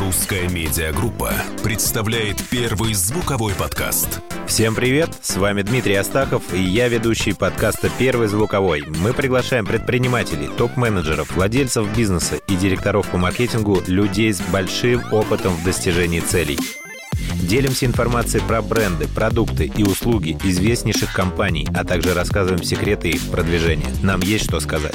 Русская медиагруппа представляет первый звуковой подкаст. Всем привет, с вами Дмитрий Астахов, и я ведущий подкаста «Первый звуковой». Мы приглашаем предпринимателей, топ-менеджеров, владельцев бизнеса и директоров по маркетингу, людей с большим опытом в достижении целей. Делимся информацией про бренды, продукты и услуги известнейших компаний, а также рассказываем секреты их продвижения. Нам есть что сказать.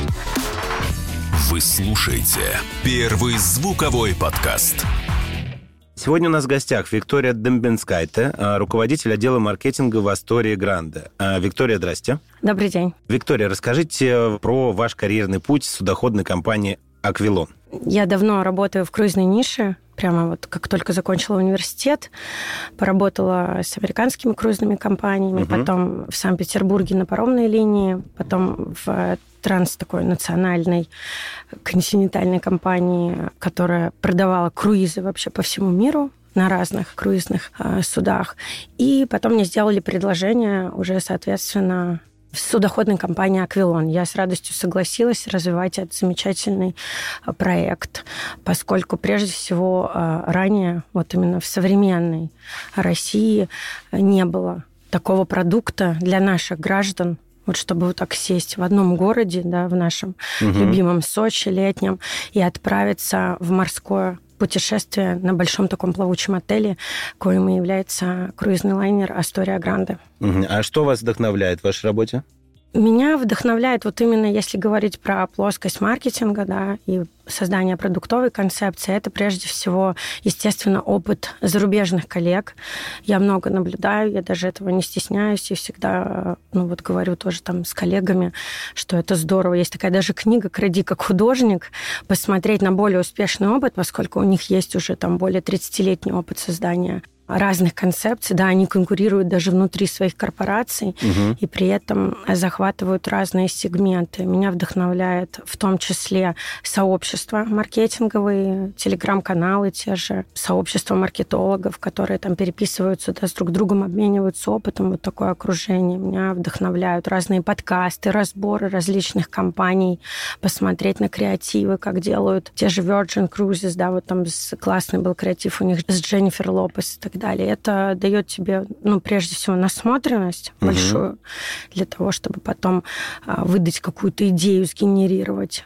Вы слушаете первый звуковой подкаст. Сегодня у нас в гостях Виктория Дембенскайте, руководитель отдела маркетинга в Астории Гранде. Виктория, здрасте. Добрый день. Виктория, расскажите про ваш карьерный путь в судоходной компании «Аквилон». Я давно работаю в круизной нише. Прямо вот как только закончила университет, поработала с американскими круизными компаниями, потом в Санкт-Петербурге на паромной линии, потом в такой национальной континентальной компании, которая продавала круизы вообще по всему миру на разных круизных судах. И потом мне сделали предложение уже, соответственно, в судоходной компании «Аквилон». Я с радостью согласилась развивать этот замечательный проект, поскольку прежде всего ранее, вот именно в современной России, не было такого продукта для наших граждан, вот чтобы вот так сесть в одном городе, да, в нашем любимом Сочи летнем, и отправиться в морское путешествие на большом таком плавучем отеле, коим и является круизный лайнер «Астория Гранде». А что вас вдохновляет в вашей работе? Меня вдохновляет вот именно, если говорить про плоскость маркетинга, да, и создание продуктовой концепции, это прежде всего, естественно, опыт зарубежных коллег. Я много наблюдаю, я даже этого не стесняюсь, и всегда, говорю тоже там с коллегами, что это здорово. Есть такая даже книга «Кради как художник», посмотреть на более успешный опыт, поскольку у них есть уже там более 30-летний опыт создания разных концепций, да, они конкурируют даже внутри своих корпораций и при этом захватывают разные сегменты. Меня вдохновляет в том числе сообщества маркетинговые, телеграм-каналы те же, сообщества маркетологов, которые там переписываются, да, с друг другом, обмениваются опытом, вот такое окружение. Меня вдохновляют разные подкасты, разборы различных компаний, посмотреть на креативы, как делают те же Virgin Cruises, да, вот там классный был креатив у них с Дженнифер Лопес и так далее. Это дает тебе, прежде всего, насмотренность большую для того, чтобы потом выдать какую-то идею, сгенерировать.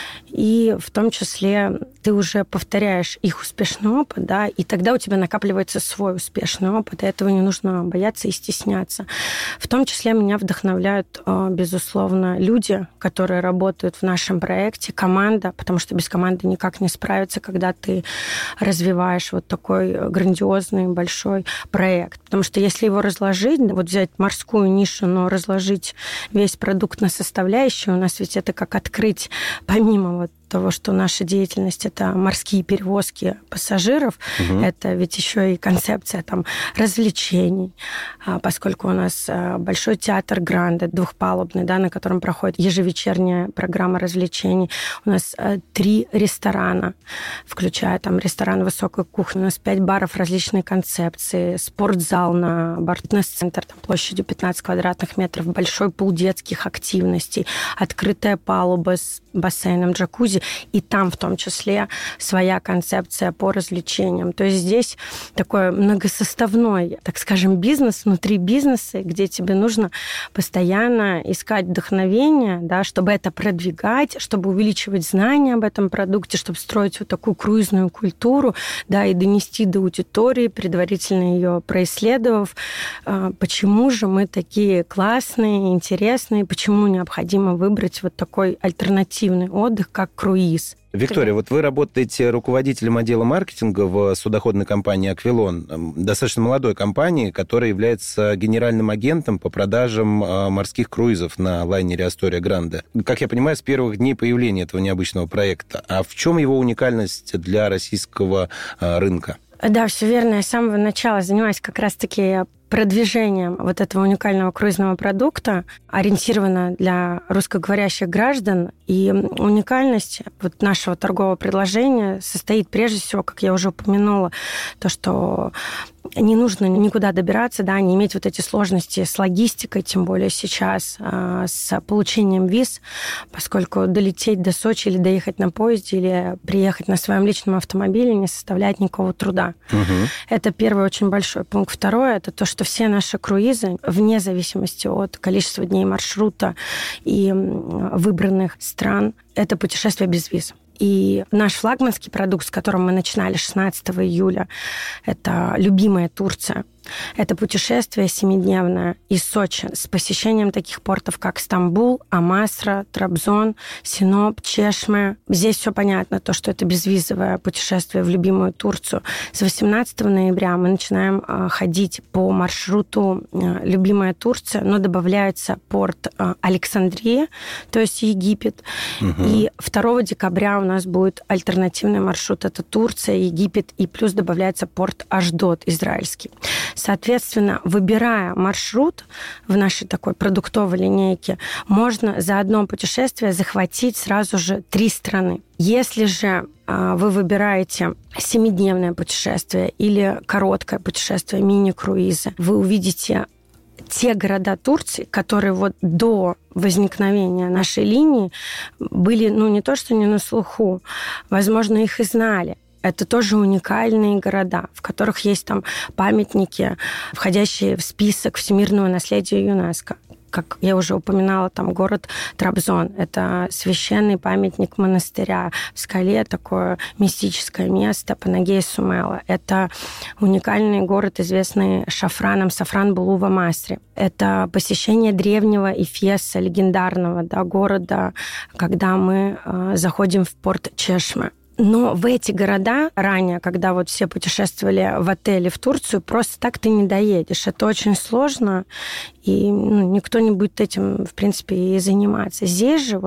И в том числе ты уже повторяешь их успешный опыт, да, и тогда у тебя накапливается свой успешный опыт, и этого не нужно бояться и стесняться. В том числе меня вдохновляют, безусловно, люди, которые работают в нашем проекте, команда, потому что без команды никак не справиться, когда ты развиваешь вот такой грандиозный большой проект. Потому что если его разложить, вот взять морскую нишу, но разложить весь продукт на составляющие, у нас ведь это как открыть, помимо вот того, что наша деятельность – это морские перевозки пассажиров, это ведь еще и концепция там развлечений, поскольку у нас большой театр Гранде, двухпалубный, да, на котором проходит ежевечерняя программа развлечений. У нас 3 ресторана, включая там ресторан высокой кухни, у нас 5 баров различной концепции, спортзал на Бартнес-центр площадью 15 квадратных метров, большой пул детских активностей, открытая палуба с бассейном, джакузи, и там в том числе своя концепция по развлечениям. То есть здесь такой многосоставной, так скажем, бизнес внутри бизнеса, где тебе нужно постоянно искать вдохновение, да, чтобы это продвигать, чтобы увеличивать знания об этом продукте, чтобы строить вот такую круизную культуру, да, и донести до аудитории, предварительно ее происследовав, почему же мы такие классные, интересные, почему необходимо выбрать вот такой альтернативный отдых, как круиз. Виктория, вот вы работаете руководителем отдела маркетинга в судоходной компании «Аквилон», достаточно молодой компании, которая является генеральным агентом по продажам морских круизов на лайнере «Астория Гранде». Как я понимаю, с первых дней появления этого необычного проекта. А в чем его уникальность для российского рынка? Да, все верно. Я с самого начала занимаюсь как раз-таки продвижением вот этого уникального круизного продукта ориентировано для русскоговорящих граждан. И уникальность вот нашего торгового предложения состоит прежде всего, как я уже упомянула, то, что не нужно никуда добираться, да, не иметь вот эти сложности с логистикой, тем более сейчас, с получением виз, поскольку долететь до Сочи или доехать на поезде, или приехать на своем личном автомобиле не составляет никакого труда. Это первый очень большой пункт. Второе, это то, что все наши круизы, вне зависимости от количества дней маршрута и выбранных стран, это путешествие без виз. И наш флагманский продукт, с которым мы начинали 16 июля, это любимая Турция. Это путешествие 7-дневное из Сочи с посещением таких портов, как Стамбул, Амасра, Трабзон, Синоп, Чешме. Здесь все понятно, то, что это безвизовое путешествие в любимую Турцию. С 18 ноября мы начинаем ходить по маршруту «Любимая Турция», но добавляется порт Александрия, то есть Египет. И 2 декабря у нас будет альтернативный маршрут. Это Турция, Египет, и плюс добавляется порт Ашдод, израильский. Соответственно, выбирая маршрут в нашей такой продуктовой линейке, можно за одно путешествие захватить сразу же 3 страны. Если же вы выбираете 7-дневное путешествие или короткое путешествие, мини-круизы, вы увидите те города Турции, которые вот до возникновения нашей линии были, не то что не на слуху, возможно, их и знали. Это тоже уникальные города, в которых есть там памятники, входящие в список всемирного наследия ЮНЕСКо. Как я уже упоминала, там город Трабзон. Это священный памятник монастыря в скале, такое мистическое место, Панагея Сумела. Это уникальный город, известный шафраном, Сафран-Булу в Амасре. Это посещение древнего Эфеса, легендарного, да, города, когда мы заходим в порт Чешме. Но в эти города ранее, когда вот все путешествовали в отеле в Турцию, просто так ты не доедешь. Это очень сложно, и никто не будет этим, в принципе, и заниматься. Здесь же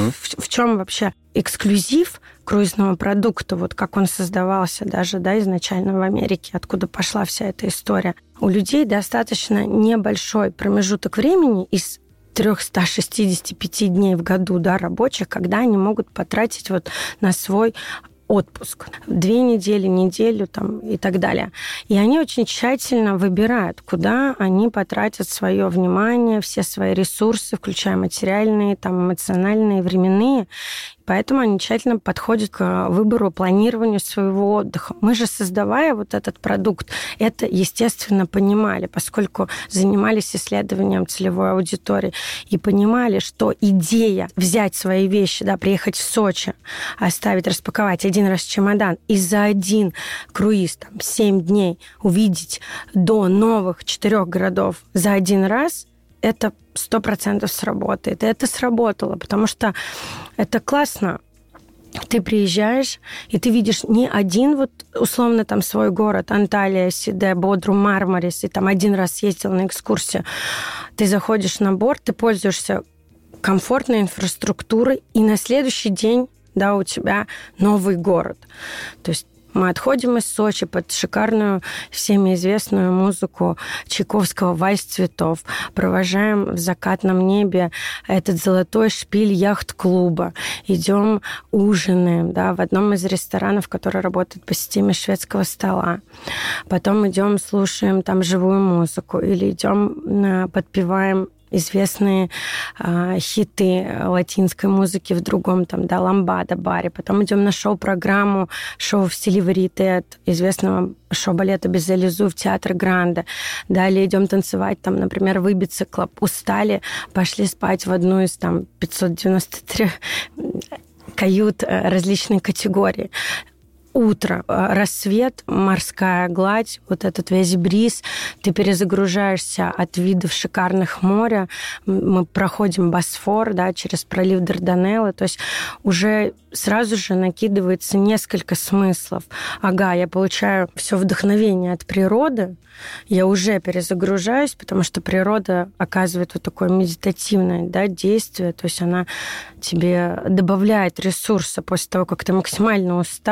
в чем вообще эксклюзив круизного продукта, вот как он создавался даже, да, изначально в Америке, откуда пошла вся эта история. У людей достаточно небольшой промежуток времени из 365 дней в году, да, рабочих, когда они могут потратить вот на свой отпуск. 2 недели, неделю там, и так далее. И они очень тщательно выбирают, куда они потратят свое внимание, все свои ресурсы, включая материальные, там, эмоциональные, временные. Поэтому они тщательно подходят к выбору, планированию своего отдыха. Мы же, создавая вот этот продукт, это, естественно, понимали, поскольку занимались исследованием целевой аудитории и понимали, что идея взять свои вещи, да, приехать в Сочи, оставить, распаковать один раз чемодан и за один круиз, там, 7 дней увидеть до новых 4 городов за один раз, это 100% сработает. И это сработало, потому что это классно. Ты приезжаешь, и ты видишь не один вот условно там свой город, Анталия, Сиде, Бодрум, Мармарис, и там один раз съездил на экскурсию. Ты заходишь на борт, ты пользуешься комфортной инфраструктурой, и на следующий день, да, у тебя новый город. То есть мы отходим из Сочи под шикарную, всеми известную музыку Чайковского «Вальс цветов», провожаем в закатном небе этот золотой шпиль яхт-клуба, идем ужинаем, да, в одном из ресторанов, который работает по системе шведского стола. Потом идем, слушаем там живую музыку или идем, подпеваем известные хиты латинской музыки в другом, там, да, ламбада-баре. Потом идем на шоу-программу, шоу в стиле варьете, известного шоу-балета «Безелизу» в Театр Гранде. Далее идем танцевать, там, например, в Ибице клуб. Устали, пошли спать в одну из там 593 кают различной категории. Утро, рассвет, морская гладь, вот этот весь бриз, ты перезагружаешься от видов шикарных моря, мы проходим Босфор, да, через пролив Дарданеллы, то есть уже сразу же накидывается несколько смыслов. Ага, я получаю все вдохновение от природы, я уже перезагружаюсь, потому что природа оказывает вот такое медитативное, да, действие, то есть она тебе добавляет ресурса после того, как ты максимально устал,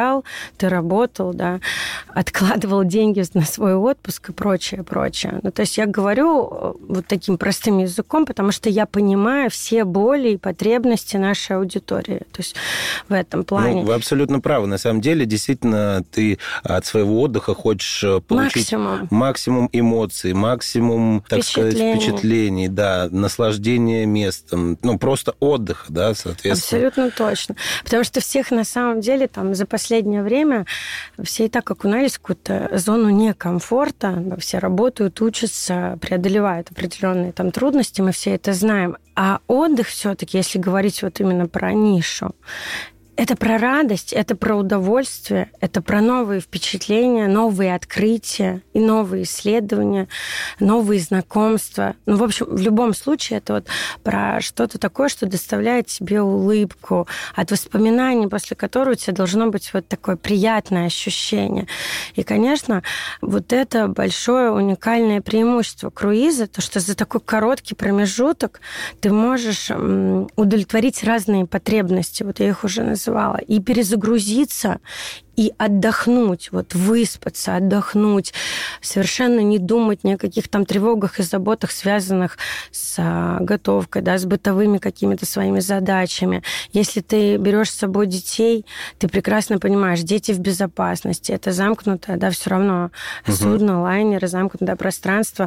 ты работал, да, откладывал деньги на свой отпуск и прочее, прочее. Ну, то есть я говорю вот таким простым языком, потому что я понимаю все боли и потребности нашей аудитории. То есть в этом плане... Ну, вы абсолютно правы. На самом деле, действительно, ты от своего отдыха хочешь получить максимум эмоций, максимум, так сказать, впечатлений, да, наслаждения местом, ну, просто отдыха, да, соответственно. Абсолютно точно. Потому что всех, на самом деле, там, за последнее время все и так окунались в какую-то зону некомфорта, все работают, учатся, преодолевают определенные там трудности, мы все это знаем. А отдых все-таки, если говорить вот именно про нишу, это про радость, это про удовольствие, это про новые впечатления, новые открытия и новые исследования, новые знакомства. Ну, в общем, в любом случае, это вот про что-то такое, что доставляет тебе улыбку, от воспоминаний, после которого у тебя должно быть вот такое приятное ощущение. И, конечно, вот это большое уникальное преимущество круиза, то, что за такой короткий промежуток ты можешь удовлетворить разные потребности. Вот я их уже называла. И перезагрузиться, и отдохнуть, вот выспаться, отдохнуть, совершенно не думать ни о каких там тревогах и заботах, связанных с готовкой, да, с бытовыми какими-то своими задачами. Если ты берешь с собой детей, ты прекрасно понимаешь, дети в безопасности, это замкнутое, да, все равно судно, лайнер, замкнутое пространство,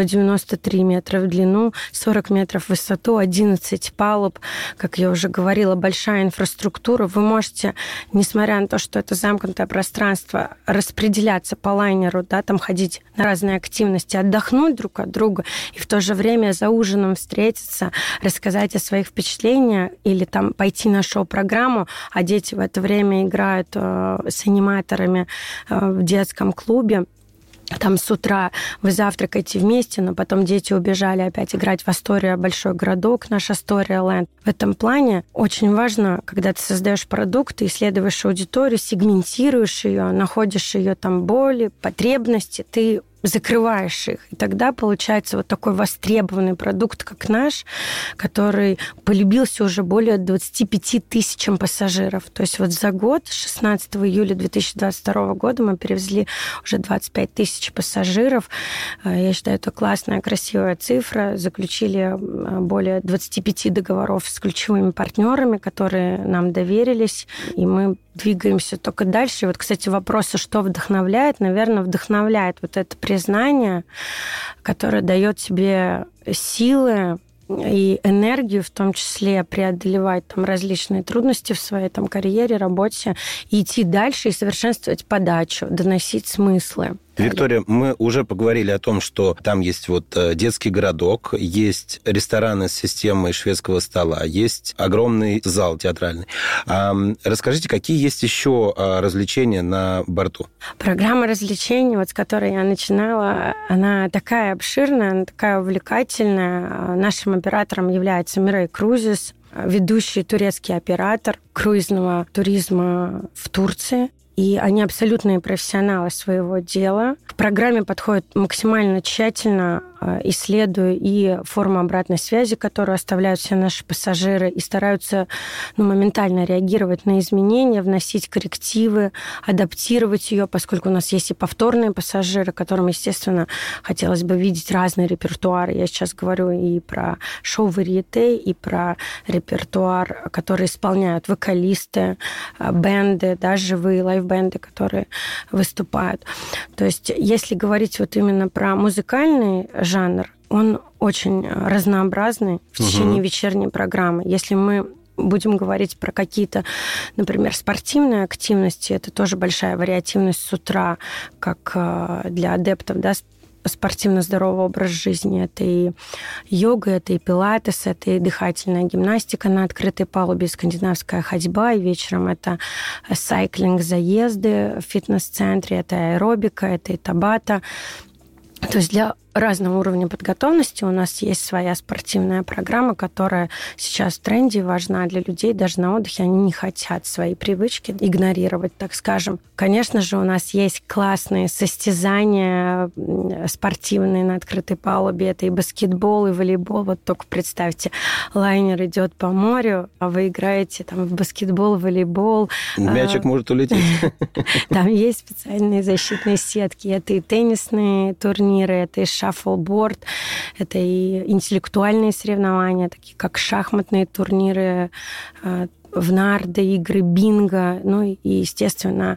193 метра в длину, 40 метров в высоту, 11 палуб, как я уже говорила, большая инфраструктура. Вы можете, несмотря на то, что это замкнутое пространство, распределяться по лайнеру, да, там ходить на разные активности, отдохнуть друг от друга и в то же время за ужином встретиться, рассказать о своих впечатлениях или там пойти на шоу-программу, а дети в это время играют с аниматорами в детском клубе. Там с утра вы завтракаете вместе, но потом дети убежали опять играть в Астория, большой городок, наш Астория Ленд. В этом плане очень важно, когда ты создаешь продукт, ты исследуешь аудиторию, сегментируешь ее, находишь ее там боли, потребности, ты закрываешь их. И тогда получается вот такой востребованный продукт, как наш, который полюбился уже более 25 тысячам пассажиров. То есть вот за год, 16 июля 2022 года, мы перевезли уже 25 тысяч пассажиров. Я считаю, это классная, красивая цифра. Заключили более 25 договоров с ключевыми партнерами, которые нам доверились, и мы двигаемся только дальше. И вот, кстати, вопрос, что вдохновляет? Наверное, вдохновляет вот это признание, которое дает тебе силы и энергию, в том числе преодолевать там различные трудности в своей там карьере, работе, и идти дальше и совершенствовать подачу, доносить смыслы. Виктория, мы уже поговорили о том, что там есть вот детский городок, есть рестораны с системой шведского стола, есть огромный зал театральный. Расскажите, какие есть еще развлечения на борту? Программа развлечений, вот с которой я начинала, она такая обширная, она такая увлекательная. Нашим оператором является Mirai Cruises, ведущий турецкий оператор круизного туризма в Турции. И они абсолютные профессионалы своего дела. К программе подходят максимально тщательно, исследуя и форму обратной связи, которую оставляют все наши пассажиры, и стараются моментально реагировать на изменения, вносить коррективы, адаптировать ее, поскольку у нас есть и повторные пассажиры, которым, естественно, хотелось бы видеть разный репертуар. Я сейчас говорю и про шоу-варьете, и про репертуар, который исполняют вокалисты, бенды, да, живые лайв-бенды, которые выступают. То есть, если говорить вот именно про музыкальный жанр, он очень разнообразный в течение вечерней программы. Если мы будем говорить про какие-то, например, спортивные активности, это тоже большая вариативность с утра, как для адептов, да, спортивно-здоровый образ жизни. Это и йога, это и пилатес, это и дыхательная гимнастика на открытой палубе, скандинавская ходьба, и вечером это сайклинг, заезды в фитнес-центре, это аэробика, это и табата. То есть для разного уровня подготовленности. У нас есть своя спортивная программа, которая сейчас в тренде, важна для людей даже на отдыхе. Они не хотят свои привычки игнорировать, так скажем. Конечно же, у нас есть классные состязания спортивные на открытой палубе. Это и баскетбол, и волейбол. Вот только представьте, лайнер идет по морю, а вы играете там в баскетбол, волейбол. Мячик может улететь. Там есть специальные защитные сетки. Это и теннисные турниры, это и шаффлборд, это и интеллектуальные соревнования, такие как шахматные турниры, в нарды, игры бинго, ну и, естественно,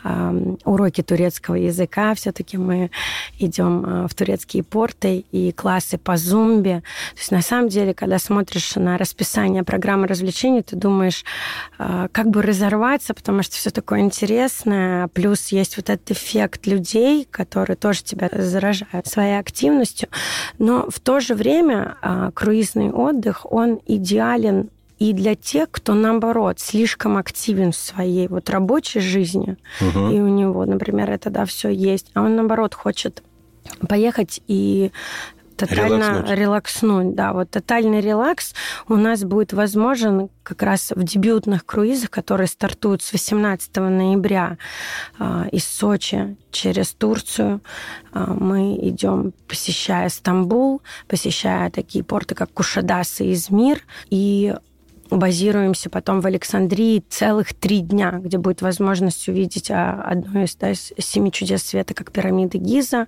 уроки турецкого языка. Все-таки мы идем в турецкие порты и классы по зумбе. То есть, на самом деле, когда смотришь на расписание программы развлечений, ты думаешь, как бы разорваться, потому что все такое интересное. Плюс есть вот этот эффект людей, которые тоже тебя заражают своей активностью. Но в то же время круизный отдых, он идеален и для тех, кто, наоборот, слишком активен в своей вот рабочей жизни, и у него, например, это, все есть, а он, наоборот, хочет поехать и тотально релакснуть. Да, вот тотальный релакс у нас будет возможен как раз в дебютных круизах, которые стартуют с 18 ноября из Сочи через Турцию. Мы идем, посещая Стамбул, посещая такие порты, как Кушадас и Измир, и базируемся потом в Александрии целых 3 дня, где будет возможность увидеть одно из 7 чудес света, как пирамиды Гиза,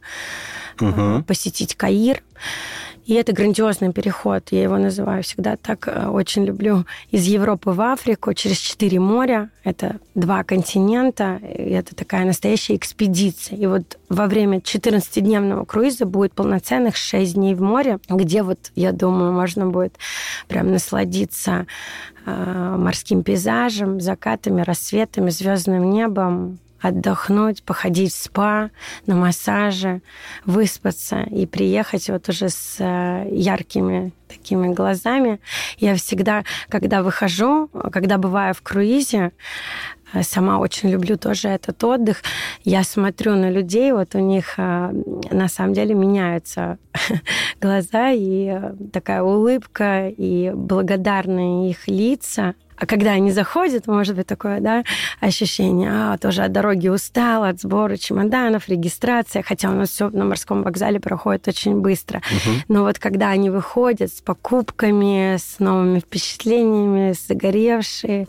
посетить Каир. И это грандиозный переход, я его называю всегда так, очень люблю, из Европы в Африку через 4 моря. Это 2 континента, и это такая настоящая экспедиция. И вот во время 14-дневного круиза будет полноценных 6 дней в море, где вот, я думаю, можно будет прям насладиться морским пейзажем, закатами, рассветами, звездным небом, отдохнуть, походить в спа, на массаже, выспаться и приехать вот уже с яркими такими глазами. Я всегда, когда выхожу, когда бываю в круизе, сама очень люблю тоже этот отдых, я смотрю на людей, вот у них на самом деле меняются глаза, и такая улыбка, и благодарные их лица. А когда они заходят, может быть такое, да, ощущение, тоже от дороги устал, от сбора чемоданов, регистрация, хотя у нас все на морском вокзале проходит очень быстро. Но вот когда они выходят с покупками, с новыми впечатлениями, загоревшие,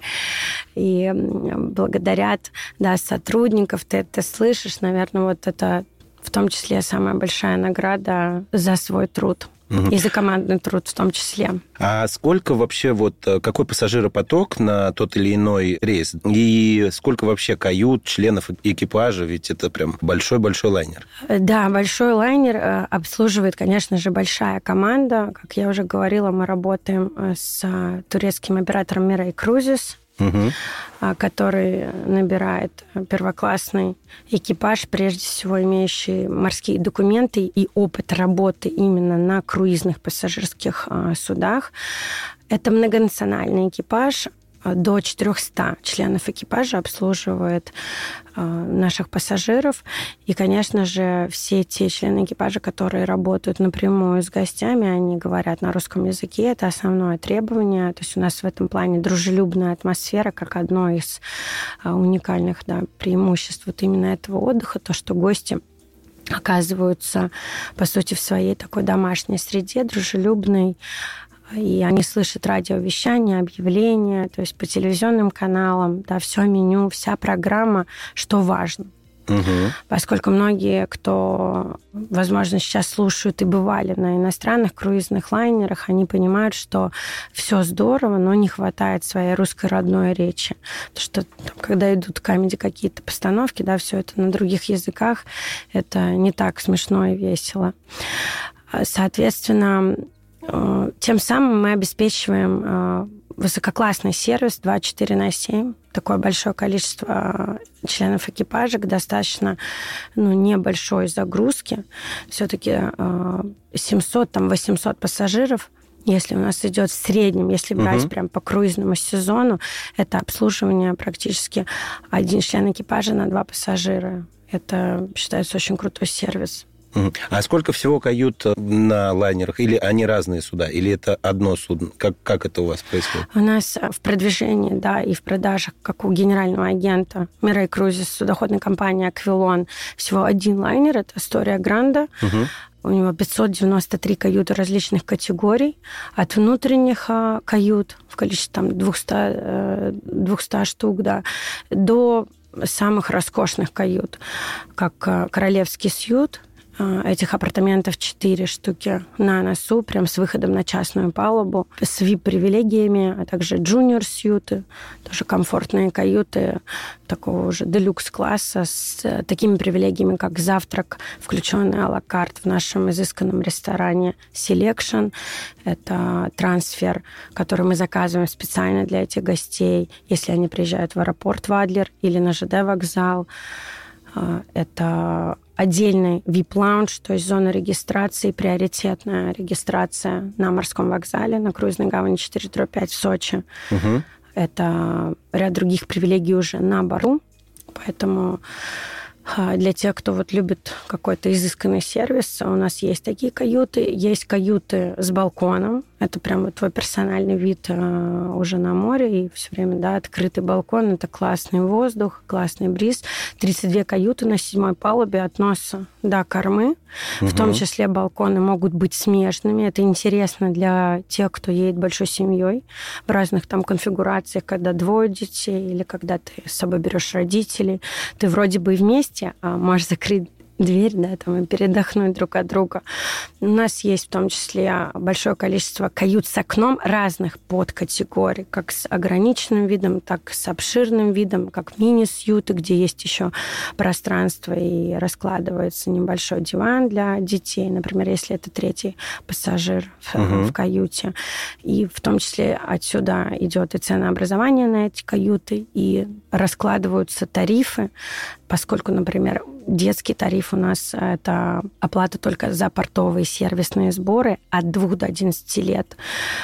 и благодарят, да, сотрудников, ты это слышишь, наверное, вот это в том числе самая большая награда за свой труд. И за командный труд в том числе. А сколько вообще, вот какой пассажиропоток на тот или иной рейс? И сколько вообще кают, членов экипажа? Ведь это прям большой-большой лайнер. Да, большой лайнер обслуживает, конечно же, большая команда. Как я уже говорила, мы работаем с турецким оператором Mirai Cruises, который набирает первоклассный экипаж, прежде всего имеющий морские документы и опыт работы именно на круизных пассажирских судах. Это многонациональный экипаж. До 400 членов экипажа обслуживает наших пассажиров. И, конечно же, все те члены экипажа, которые работают напрямую с гостями, они говорят на русском языке. Это основное требование. То есть у нас в этом плане дружелюбная атмосфера, как одно из уникальных, да, преимуществ вот именно этого отдыха, то, что гости оказываются, по сути, в своей такой домашней среде, дружелюбной, и они слышат радиовещание, объявления, то есть по телевизионным каналам, да, все меню, вся программа, что важно. Поскольку многие, кто, возможно, сейчас слушают и бывали на иностранных круизных лайнерах, они понимают, что все здорово, но не хватает своей русской родной речи. Потому что там, когда идут камеди какие-то постановки, да, все это на других языках, это не так смешно и весело. Соответственно, тем самым мы обеспечиваем высококлассный сервис 24/7. Такое большое количество членов экипажа к достаточно небольшой загрузки. Все-таки 700-800 пассажиров. Если у нас идет в среднем, если брать прям по круизному сезону, это обслуживание практически 1 член экипажа на 2 пассажира. Это считается очень крутой сервис. А сколько всего кают на лайнерах? Или они разные суда? Или это одно судно? Как это у вас происходит? У нас в продвижении, да, и в продажах, как у генерального агента Mirai Cruises, судоходной компании «Аквилон», всего один лайнер, это «Астория Гранде». У него 593 каюты различных категорий, от внутренних кают в количестве там 200 штук, да, до самых роскошных кают, как королевский сьют. Этих апартаментов 4 штуки на носу, прям с выходом на частную палубу, с VIP-привилегиями, а также джуниор-сьюты, тоже комфортные каюты такого уже делюкс-класса с такими привилегиями, как завтрак, включенный а-ла карт в нашем изысканном ресторане Selection. Это трансфер, который мы заказываем специально для этих гостей, если они приезжают в аэропорт в Адлер или на ЖД-вокзал. Это отдельный VIP-лаунж, то есть зона регистрации, приоритетная регистрация на морском вокзале, на круизной гавани 4-5 в Сочи. Это ряд других привилегий уже на борту. Поэтому для тех, кто вот любит какой-то изысканный сервис, у нас есть такие каюты. Есть каюты с балконом. Это прям вот твой персональный вид уже на море. И все время, да, открытый балкон. Это классный воздух, классный бриз. 32 каюты на 7-й палубе от носа до кормы. В том числе балконы могут быть смежными. Это интересно для тех, кто едет большой семьей в разных там конфигурациях, когда 2 детей или когда ты с собой берешь родителей. Ты вроде бы вместе, а можешь закрыть дверь, да, там, и передохнуть друг от друга. У нас есть в том числе большое количество кают с окном разных подкатегорий, как с ограниченным видом, так и с обширным видом, как мини-сьюты, где есть еще пространство и раскладывается небольшой диван для детей, например, если это 3-й пассажир в каюте. И в том числе отсюда идет и ценообразование на эти каюты, и раскладываются тарифы, поскольку, например, детский тариф у нас – это оплата только за портовые сервисные сборы от 2 до 11 лет.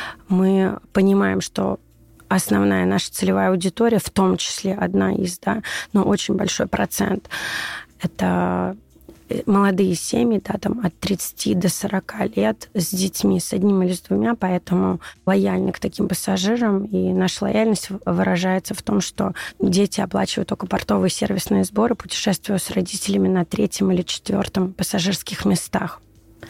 Мы понимаем, что основная наша целевая аудитория, в том числе одна из, да, но очень большой процент – это молодые семьи, да, там от 30 до 40 лет с детьми, с 1 или с 2, поэтому лояльны к таким пассажирам. И наша лояльность выражается в том, что дети оплачивают только портовые сервисные сборы, путешествуя с родителями на 3-м или 4-м пассажирских местах.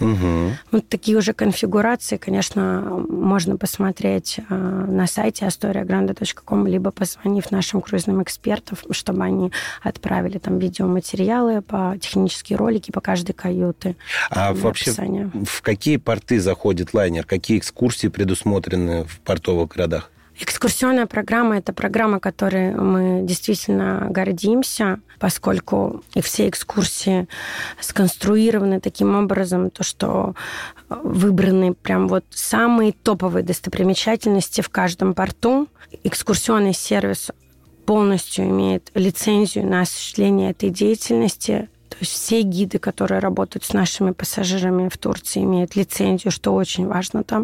Вот такие уже конфигурации, конечно, можно посмотреть на сайте astoriagrande.com, либо позвонив нашим круизным экспертам, чтобы они отправили там видеоматериалы, по технические ролики по каждой каюте. А вообще в какие порты заходит лайнер? Какие экскурсии предусмотрены в портовых городах? Экскурсионная программа – это программа, которой мы действительно гордимся, поскольку и все экскурсии сконструированы таким образом, то, что выбраны прям вот самые топовые достопримечательности в каждом порту. Экскурсионный сервис полностью имеет лицензию на осуществление этой деятельности. То есть все гиды, которые работают с нашими пассажирами в Турции, имеют лицензию, что очень важно там.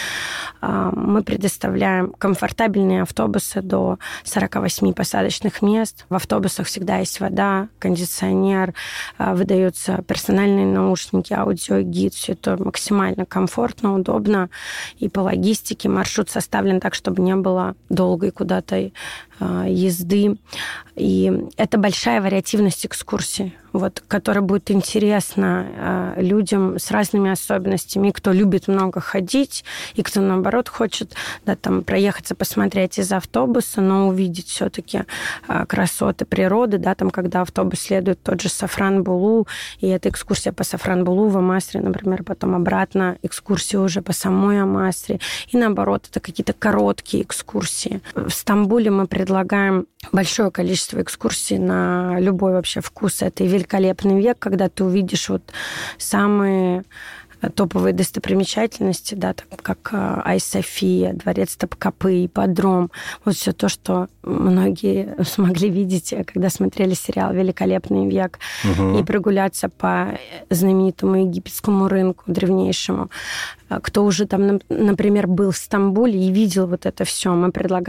Мы предоставляем комфортабельные автобусы до 48 посадочных мест. В автобусах всегда есть вода, кондиционер, выдаются персональные наушники, аудиогид. Все это максимально комфортно, удобно. И по логистике маршрут составлен так, чтобы не было долгой куда-то езды. И это большая вариативность экскурсий, вот, которая будет интересна людям с разными особенностями. Кто любит много ходить, и кто, наоборот, хочет, да, там, проехаться, посмотреть из автобуса, но увидеть все-таки красоты природы, да, там, когда автобус следует тот же Сафран-Булу, и эта экскурсия по Сафран-Булу в Амасре, например, потом обратно экскурсия уже по самой Амасре. И, наоборот, это какие-то короткие экскурсии. В Стамбуле мы предлагаем большое количество экскурсий на любой вообще вкус. Это и великолепный век, когда ты увидишь вот самые топовые достопримечательности, да, как Айя-София, дворец Топкапы, ипподром. Вот все то, что многие смогли видеть, когда смотрели сериал «Великолепный век», и прогуляться по знаменитому египетскому рынку древнейшему. Кто уже там, например, был в Стамбуле и видел вот это все, мы предлагаем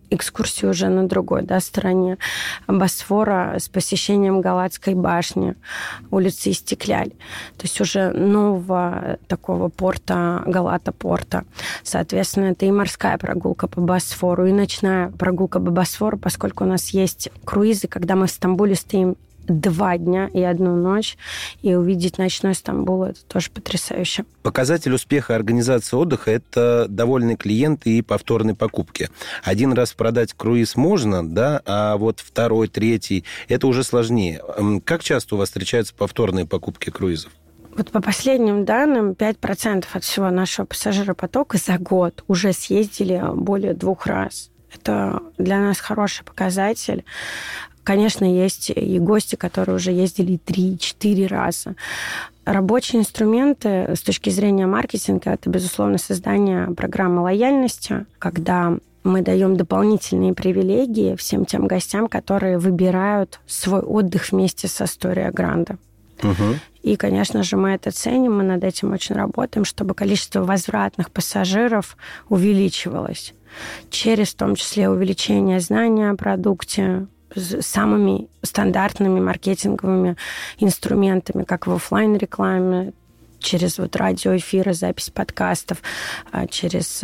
экскурсию уже на другой, да, стороне Босфора с посещением Галатской башни, улицы Истекляль. То есть уже нового такого порта, Галата-порта. Соответственно, это и морская прогулка по Босфору, и ночная прогулка по Босфору, поскольку у нас есть круизы, когда мы в Стамбуле стоим 2 дня и 1 ночь, и увидеть ночной Стамбул – это тоже потрясающе. Показатель успеха организации отдыха – это довольные клиенты и повторные покупки. 1 раз продать круиз можно, да, а вот 2-й, 3-й – это уже сложнее. Как часто у вас встречаются повторные покупки круизов? Вот по последним данным, 5% от всего нашего пассажиропотока за год уже съездили более 2 раз. Это для нас хороший показатель. Конечно, есть и гости, которые уже ездили 3-4 раза. Рабочие инструменты с точки зрения маркетинга – это, безусловно, создание программы лояльности, когда мы даем дополнительные привилегии всем тем гостям, которые выбирают свой отдых вместе с Астория Гранде. И, конечно же, мы это ценим, мы над этим очень работаем, чтобы количество возвратных пассажиров увеличивалось. Через, в том числе, увеличение знания о продукте, самыми стандартными маркетинговыми инструментами, как в офлайн-рекламе, через вот радиоэфиры, запись подкастов, через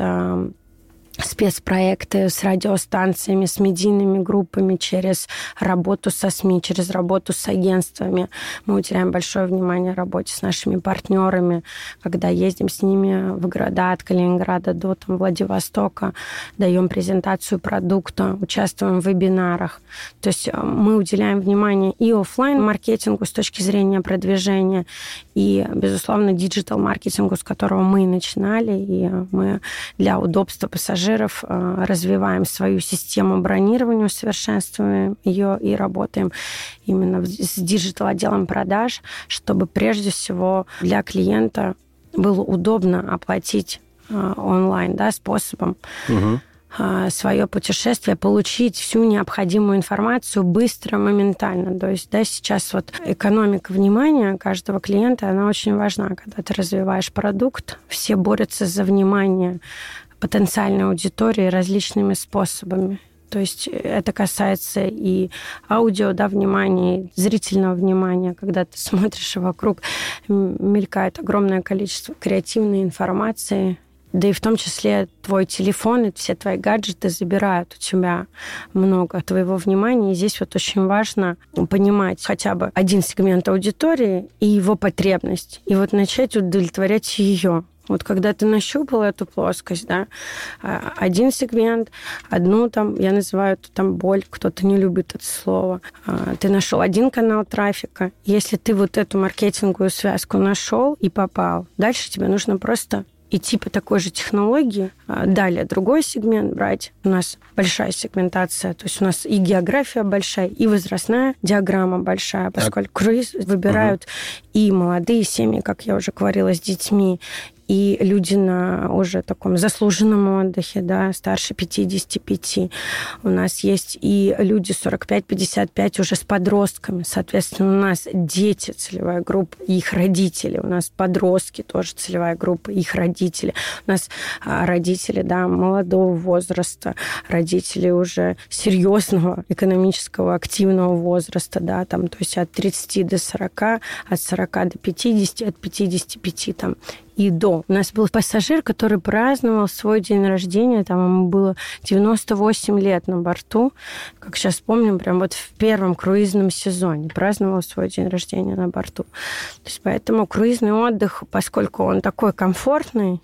спецпроекты с радиостанциями, с медийными группами, через работу со СМИ, через работу с агентствами. Мы уделяем большое внимание работе с нашими партнерами, когда ездим с ними в города от Калининграда до Владивостока, даем презентацию продукта, участвуем в вебинарах. То есть мы уделяем внимание и офлайн-маркетингу с точки зрения продвижения, и, безусловно, диджитал-маркетингу, с которого мы начинали, и мы для удобства пассажиров развиваем свою систему бронирования, усовершенствуем ее и работаем именно с диджитал-отделом продаж, чтобы прежде всего для клиента было удобно оплатить онлайн, да, способом свое путешествие, получить всю необходимую информацию быстро, моментально. То есть, да, сейчас вот экономика внимания каждого клиента, она очень важна. Когда ты развиваешь продукт, все борются за внимание потенциальной аудитории различными способами. То есть это касается и аудио, да, внимания, и зрительного внимания, когда ты смотришь, и вокруг мелькает огромное количество креативной информации, да и в том числе твой телефон и все твои гаджеты забирают у тебя много твоего внимания. И здесь вот очень важно понимать хотя бы один сегмент аудитории и его потребность, и вот начать удовлетворять ее. Вот когда ты нащупал эту плоскость, да, один сегмент, одну там, я называю это там боль, кто-то не любит это слово, ты нашел один канал трафика. Если ты вот эту маркетинговую связку нашел и попал, дальше тебе нужно просто идти по такой же технологии, далее другой сегмент брать. У нас большая сегментация, то есть у нас и география большая, и возрастная диаграмма большая, поскольку круиз выбирают и молодые семьи, как я уже говорила, с детьми, и люди на уже таком заслуженном отдыхе, да, старше 55. У нас есть и люди 45-55 уже с подростками. Соответственно, у нас дети, целевая группа, и их родители. У нас подростки, тоже целевая группа, и их родители. У нас родители, да, молодого возраста, родители уже серьезного экономического, активного возраста, да, там, то есть от 30 до 40, от 40 до 50, от 55 там, и до. У нас был пассажир, который праздновал свой день рождения, там ему было 98 лет на борту, как сейчас помню, прям вот в первом круизном сезоне праздновал свой день рождения на борту. То есть поэтому круизный отдых, поскольку он такой комфортный,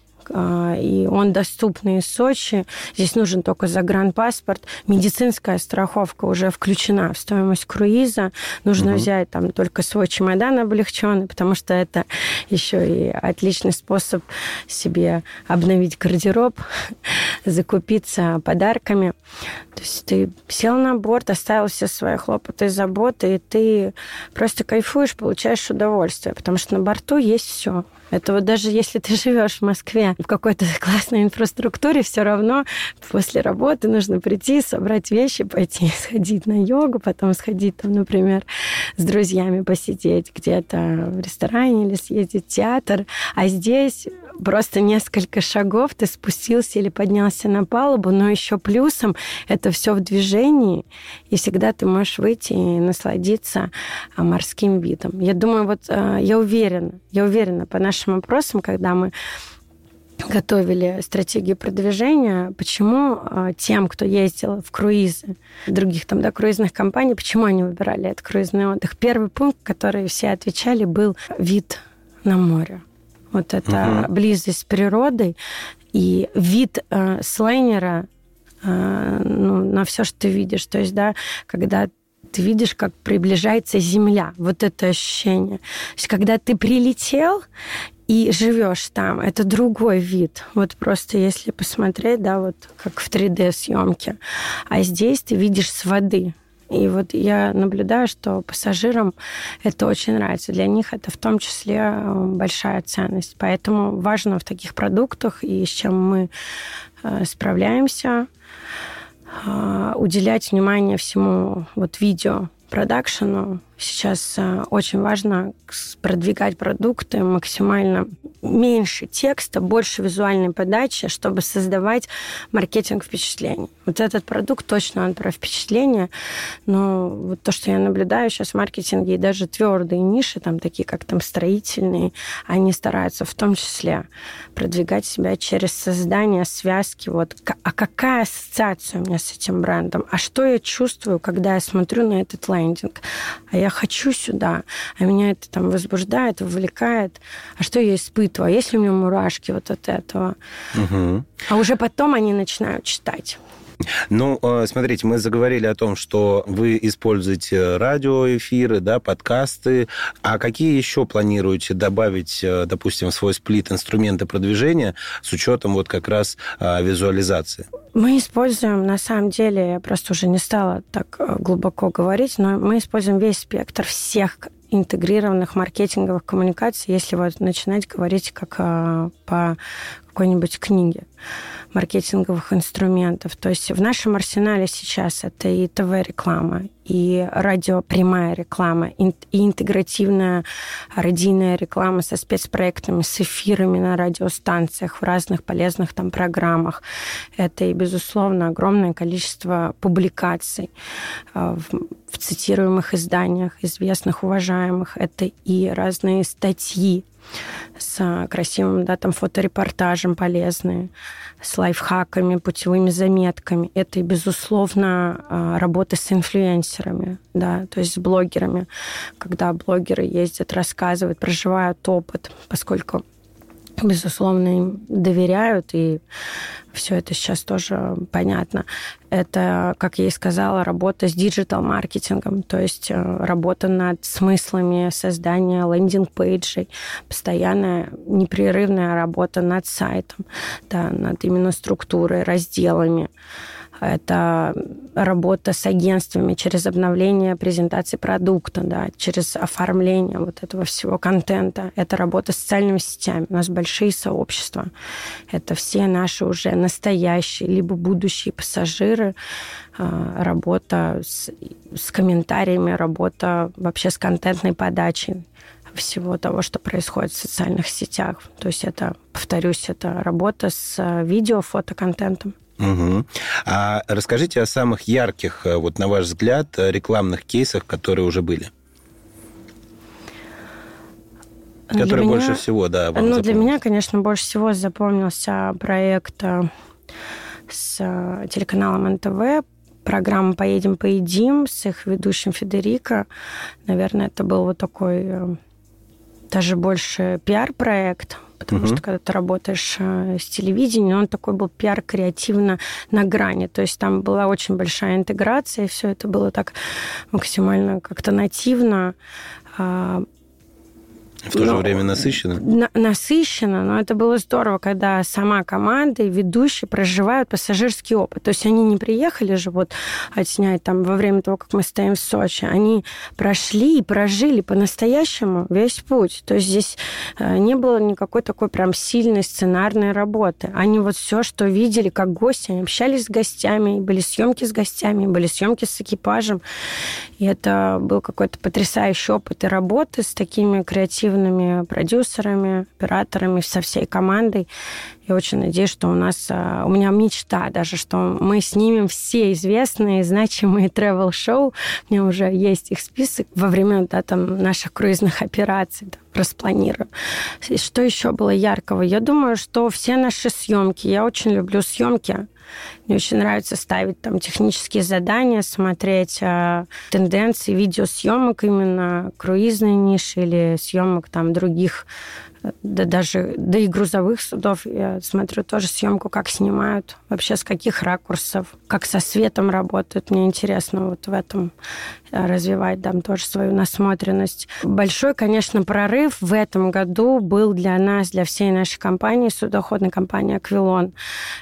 и он доступный из Сочи. Здесь нужен только загранпаспорт. Медицинская страховка уже включена в стоимость круиза. Нужно взять там только свой чемодан облегченный, потому что это еще и отличный способ себе обновить гардероб, закупиться подарками. То есть ты сел на борт, оставил все свои хлопоты и заботы, и ты просто кайфуешь, получаешь удовольствие, потому что на борту есть все. Это вот даже если ты живешь в Москве, семье, в какой-то классной инфраструктуре, все равно после работы нужно прийти, собрать вещи, пойти сходить на йогу, потом сходить, там, например, с друзьями посидеть где-то в ресторане или съездить в театр. А здесь просто несколько шагов ты спустился или поднялся на палубу, но еще плюсом это все в движении, и всегда ты можешь выйти и насладиться морским видом. Я думаю, вот я уверена по нашим опросам, когда мы готовили стратегию продвижения, почему тем, кто ездил в круизы других там, да, круизных компаний, почему они выбирали этот круизный отдых? Первый пункт, который все отвечали, был вид на море. Вот это близость с природой и вид с лайнера на все, что ты видишь. То есть, да, когда ты видишь, как приближается Земля, вот это ощущение. То есть, когда ты прилетел и живешь там, это другой вид. Вот просто если посмотреть, да, вот как в 3D-съемке. А здесь ты видишь с воды. И вот я наблюдаю, что пассажирам это очень нравится. Для них это в том числе большая ценность. Поэтому важно в таких продуктах, и с чем мы справляемся, уделять внимание всему вот видеопродакшену. Сейчас очень важно продвигать продукты максимально меньше текста, больше визуальной подачи, чтобы создавать маркетинг впечатлений. Вот этот продукт точно он про впечатление, но вот то, что я наблюдаю сейчас в маркетинге, и даже твердые ниши, там такие как там строительные, они стараются в том числе продвигать себя через создание связки. Вот, а какая ассоциация у меня с этим брендом? А что я чувствую, когда я смотрю на этот лендинг? А я хочу сюда, а меня это там возбуждает, вовлекает. А что я испытываю? А есть ли у меня мурашки вот от этого? А уже потом они начинают читать. Ну, смотрите, мы заговорили о том, что вы используете радиоэфиры, да, подкасты. А какие еще планируете добавить, допустим, в свой сплит инструменты продвижения с учетом вот как раз визуализации? Мы используем, на самом деле, я просто уже не стала так глубоко говорить, но мы используем весь спектр всех интегрированных маркетинговых коммуникаций, если вот начинать говорить как по какой-нибудь книге маркетинговых инструментов. То есть в нашем арсенале сейчас это и ТВ-реклама, и радиопрямая реклама, и интегративная радийная реклама со спецпроектами, с эфирами на радиостанциях, в разных полезных там программах. Это и, безусловно, огромное количество публикаций в цитируемых изданиях, известных, уважаемых. Это и разные статьи с красивым, да, там, фоторепортажем полезные, с лайфхаками, путевыми заметками. Это и, безусловно, работа с инфлюенсерами, да, то есть с блогерами, когда блогеры ездят, рассказывают, проживают опыт, поскольку, безусловно, им доверяют, и все это сейчас тоже понятно. Это, как я и сказала, работа с диджитал-маркетингом, то есть работа над смыслами создания лендинг-пейджей, постоянная непрерывная работа над сайтом, да, над именно структурой, разделами. Это работа с агентствами через обновление презентации продукта, да, через оформление вот этого всего контента. Это работа с социальными сетями. У нас большие сообщества. Это все наши уже настоящие либо будущие пассажиры. Работа с комментариями, работа вообще с контентной подачей всего того, что происходит в социальных сетях. То есть это, повторюсь, это работа с видео, фотоконтентом. Угу. А расскажите о самых ярких, вот на ваш взгляд, рекламных кейсах, которые уже были. Которые больше всего, да, вам запомнились. Для меня, конечно, больше всего запомнился проект с телеканалом НТВ, программа «Поедем, поедим» с их ведущим Федерико. Наверное, это был вот такой даже больше пиар-проект, потому что когда ты работаешь с телевидением, он такой был пиар-креативно на грани. То есть там была очень большая интеграция, и все это было так максимально как-то нативно. В то же время насыщенно? Насыщенно, но это было здорово, когда сама команда и ведущие проживают пассажирский опыт. То есть они не приехали же вот отснять там во время того, как мы стоим в Сочи. Они прошли и прожили по-настоящему весь путь. То есть здесь не было никакой такой прям сильной сценарной работы. Они вот все, что видели как гости, они общались с гостями, были съемки с гостями, были съемки с экипажем. И это был какой-то потрясающий опыт и работы с такими креативными продюсерами, операторами, со всей командой. Я очень надеюсь, что у меня мечта даже, что мы снимем все известные, значимые travel-шоу. У меня уже есть их список во время наших круизных операций. Распланирую. Что еще было яркого? Я думаю, что все наши съемки, я очень люблю съемки. Мне очень нравится ставить там технические задания, смотреть тенденции видеосъемок именно круизной ниши или съемок там других, да и грузовых судов. Я смотрю тоже съемку, как снимают, вообще с каких ракурсов, как со светом работают. Мне интересно вот в этом развивать там тоже свою насмотренность. Большой, конечно, прорыв в этом году был для нас, для всей нашей компании, судоходной компании «Аквилон».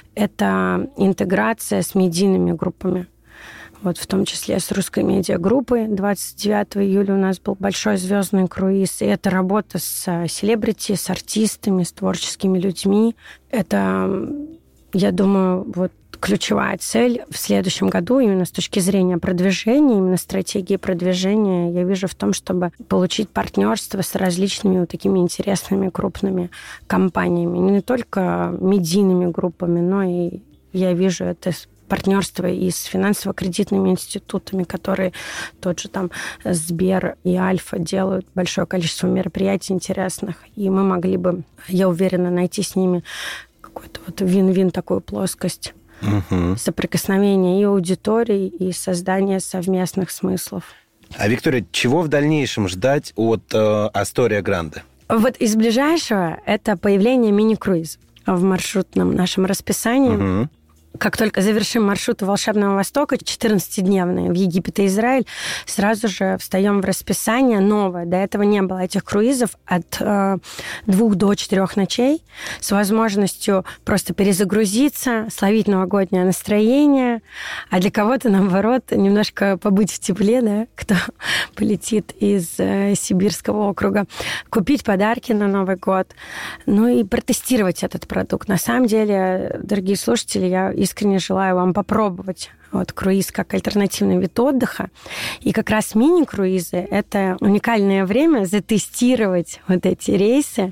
Это интеграция с медийными группами. Вот в том числе с русской медиагруппой. 29 июля у нас был большой звездный круиз. И это работа с селебрити, с артистами, с творческими людьми. Это, я думаю, вот ключевая цель в следующем году именно с точки зрения продвижения, именно стратегии продвижения, я вижу в том, чтобы получить партнерство с различными вот такими интересными крупными компаниями. Не только медийными группами, но и я вижу это партнерство и с финансово-кредитными институтами, которые тот же там Сбер и Альфа делают большое количество мероприятий интересных. И мы могли бы, я уверена, найти с ними какой-то вот вин-вин, такую плоскость. Соприкосновения и аудитории, и создания совместных смыслов. А, Виктория, чего в дальнейшем ждать от Астория Гранде? Вот из ближайшего это появление мини-круиза в маршрутном нашем расписании. Как только завершим маршрут Волшебного Востока, 14-дневные в Египет и Израиль, сразу же встаем в расписание новое. До этого не было этих круизов от 2 до 4 ночей с возможностью просто перезагрузиться, словить новогоднее настроение, а для кого-то, наоборот, немножко побыть в тепле, да, кто полетит из Сибирского округа, купить подарки на Новый год, ну и протестировать этот продукт. На самом деле, дорогие слушатели, я искренне желаю вам попробовать вот круиз как альтернативный вид отдыха. И как раз мини-круизы – это уникальное время затестировать вот эти рейсы.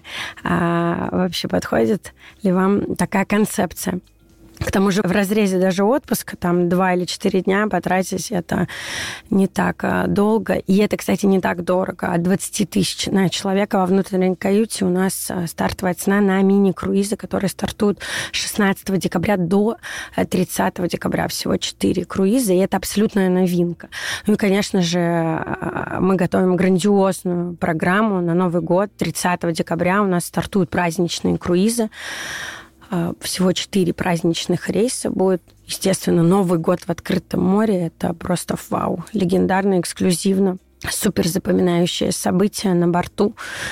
А вообще подходит ли вам такая концепция? К тому же в разрезе даже отпуска, там 2 или 4 дня потратить это не так долго. И это, кстати, не так дорого. От 20 тысяч на человека во внутренней каюте у нас стартовая цена на мини-круизы, которые стартуют с 16 декабря до 30 декабря. Всего 4 круиза, и это абсолютная новинка. Ну и, конечно же, мы готовим грандиозную программу на Новый год. 30 декабря у нас стартуют праздничные круизы. Всего 4 праздничных рейса будет. Естественно, Новый год в открытом море. Это просто вау. Легендарно, эксклюзивно. Супер запоминающее событие на борту.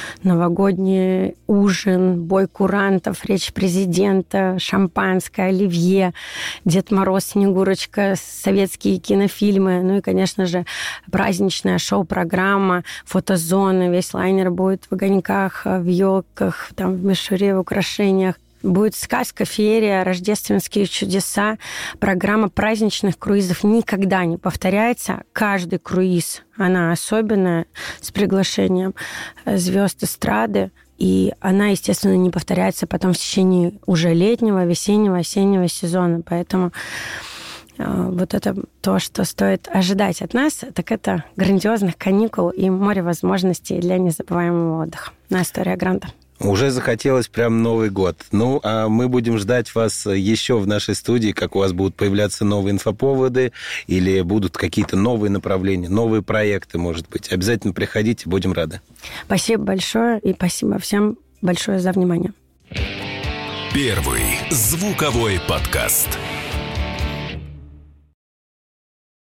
Новогодний ужин, бой курантов, речь президента, шампанское, оливье, Дед Мороз, Снегурочка, советские кинофильмы. Ну и, конечно же, праздничная шоу-программа, фотозоны. Весь лайнер будет в огоньках, в елках, там, в мишуре, в украшениях. Будет сказка, феерия, рождественские чудеса. Программа праздничных круизов никогда не повторяется. Каждый круиз, она особенная, с приглашением звезд эстрады. И она, естественно, не повторяется потом в течение уже летнего, весеннего, осеннего сезона. Поэтому вот это то, что стоит ожидать от нас, так это грандиозных каникул и море возможностей для незабываемого отдыха на Астория Гранде. Уже захотелось прям Новый год. Ну, а мы будем ждать вас еще в нашей студии, как у вас будут появляться новые инфоповоды или будут какие-то новые направления, новые проекты, может быть. Обязательно приходите, будем рады. Спасибо большое, и спасибо всем большое за внимание. Первый звуковой подкаст.